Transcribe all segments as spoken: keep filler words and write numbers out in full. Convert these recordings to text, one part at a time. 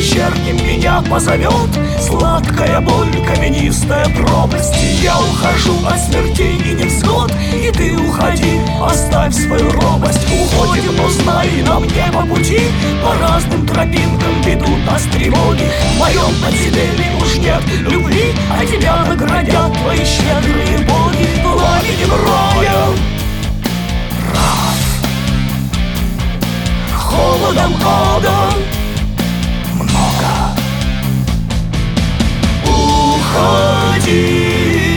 вечерним меня позовет сладкая боль, каменистая пропасть. Я ухожу от смертей и невзгод, и ты уходи, оставь свою робость. Уходим, но знай, нам не по пути, по разным тропинкам ведут нас тревоги. В моем подземелье уж нет любви, а тебя наградят твои щедрые боги пламенем роя. Раз. Холодом ада много. Уходи,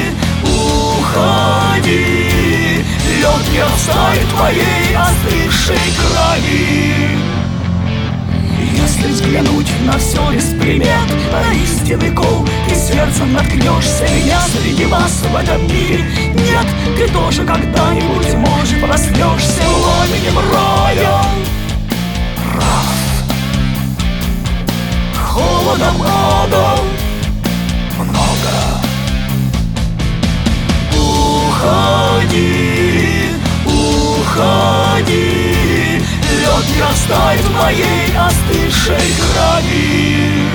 уходи, лед не растает твоей остывшей крови. Если взглянуть на все без примет, на истинный кол, ты сердцем наткнешься. Меня среди вас в этом мире нет. Ты тоже когда-нибудь, может, проснешься пламенем рая. Раз. Холодом ада много. Уходи, уходи, лед не растает в моей остывшей крови.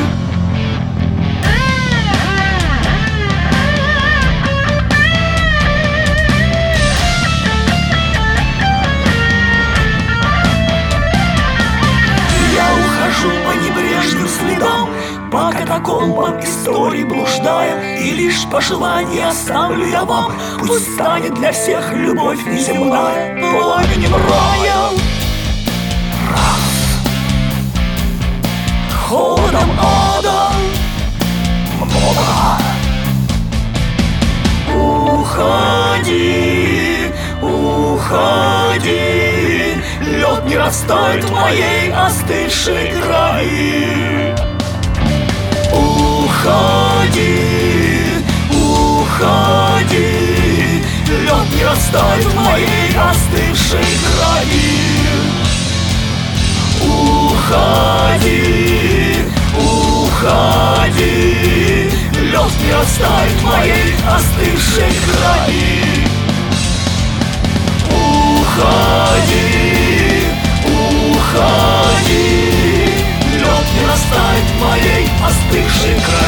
Я ухожу по небрежным следам, по катакомбам истории блуждая, и лишь пожелание оставлю я вам: пусть станет для всех любовь неземная пламенем рая. Раз. Холодом ада много. Уходи, уходи, лед не растает в моей остывшей крови. Уходи, уходи, лед не растает в моей остывшей крови. Уходи, уходи, лед не растает в моей остывшей крови. Уходи, уходи, лед не растает в моей остывшей крови.